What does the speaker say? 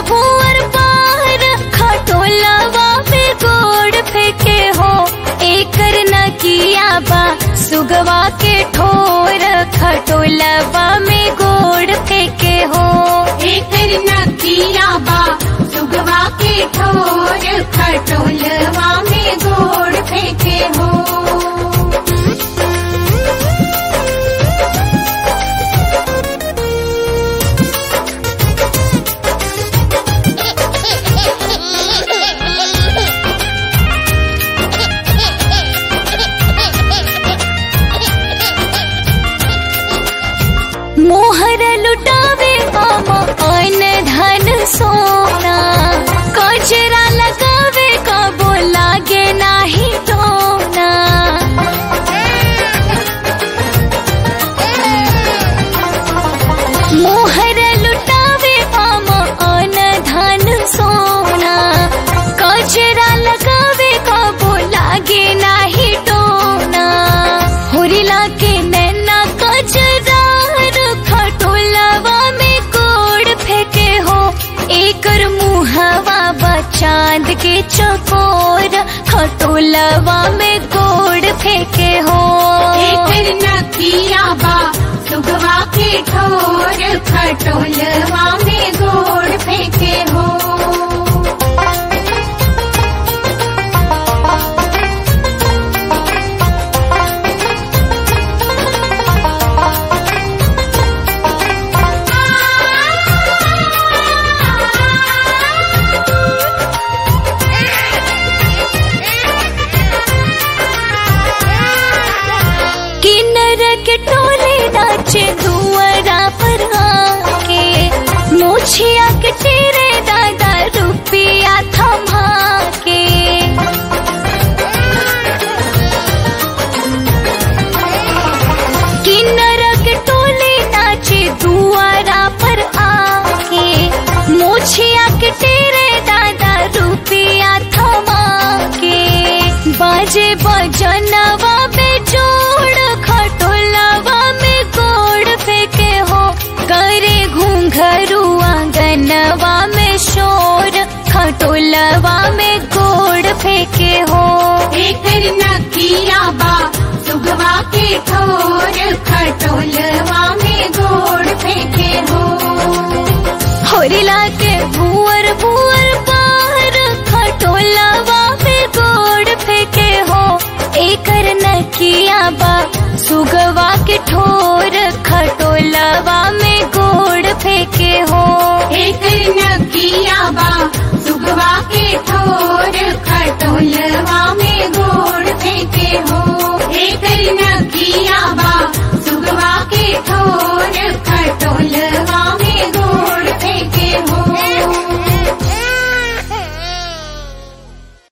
भुअर बाहर खटोलवा में गोड़ फेंके हो। एकर नकिया बा सुगवा के ठोर खटोलवा में गोड़ फेंके हो। एकर नकिया बा सुगवा के ठोर खटोलवा में गोड़ फेंके हो। मोहर लुटावे मामा अन धन सोना। कजरा लगावे कबो लागे नाही टोना। मोहर लुटावे मामा अन धन सोना। कजरा लगावे कबो लागे नाही टोना। होरिला के नैना कजरा खटोलवा में गोड़ फेंके हो। एकर मुहवा बा चांद के चकोर खटोलवा में गोड़ फेंके हो। एकर नकिया बा सुगवा के ठोर खटोलवा में गोड़ फेंके हो। के टोले नाचे दुआरा पर आके। मोछिया के तेरे दादा रुपया थमा के। किन्नर के टोले नाचे दुआरा पर आके। मोछिया के तेरे दादा रुपया थमा के। बाजे बजनवा में जोड़ खटोलवा में गोड़ फेंके हो। करे घूंघरू आंगनवा में शोर खटोलवा में गोड़ फेंके हो। एकर नकिया बा सुगवा के ठोर खटोलवा में गोड़ फेंके हो। होरिला के भुअर भुअर बाहर खटोलवा में गोड़ फेंके हो। एकर नकिया बा सुगवा के ठोर खटोलवा में गोड़ फेंके हो। एकर नकिया बा सुगवा के ठोर खटोलवा